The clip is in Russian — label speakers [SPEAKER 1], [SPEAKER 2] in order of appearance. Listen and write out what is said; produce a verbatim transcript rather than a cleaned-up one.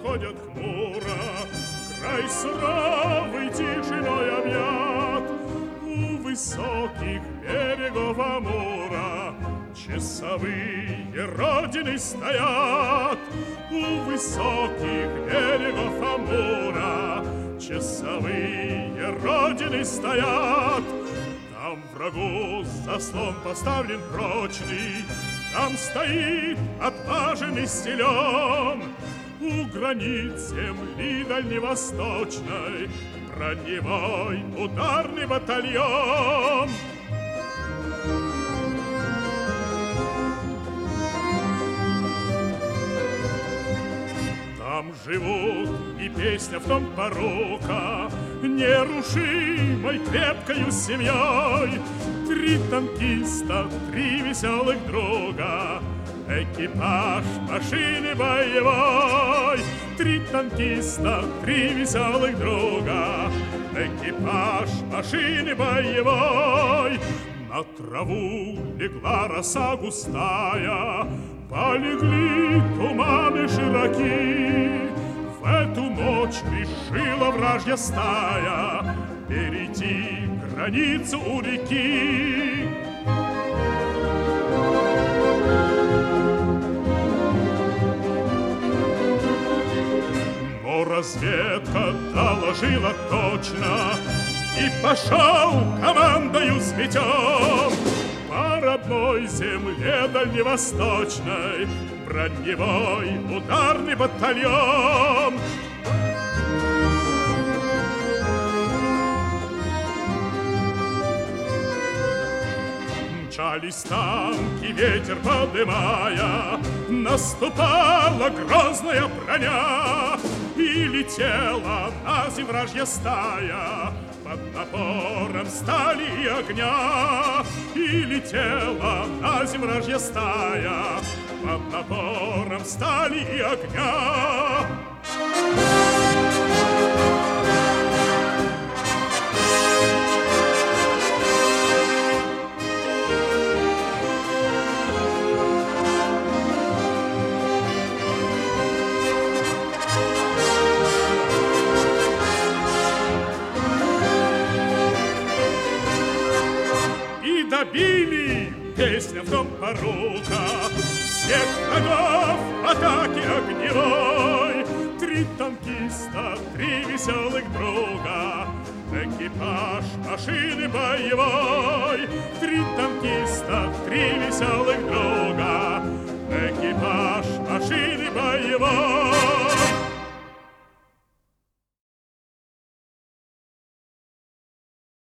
[SPEAKER 1] ходят хмуро, край суровый тишиной объят. У высоких берегов Амура часовые Родины стоят. У высоких берегов Амура часовые Родины стоят. Там врагу заслон поставлен прочный, там стоит отважен и силен. У границ земли дальневосточной броневой ударный батальон. Там живут, и песня в том порука, нерушимой крепкою семьей. Три танкиста, три веселых друга, экипаж машины боевой. Три танкиста, три веселых друга, экипаж машины боевой. На траву легла роса густая, полегли туманы широки. В эту ночь решила вражья стая перейти границу у реки. Но разведка доложила точно, и пошел командою сметен по родной земле дальневосточной броневой ударный батальон. Мчались танки, ветер подымая, наступала грозная броня, и летела на земь вражья стая под напором стали и огня. И летела на земь вражья стая под напором стали и огня. Добили, песня в том порука, всех врагов атаки огневой. Три танкиста, три веселых друга, экипаж машины боевой. Три танкиста, три веселых друга, экипаж машины боевой.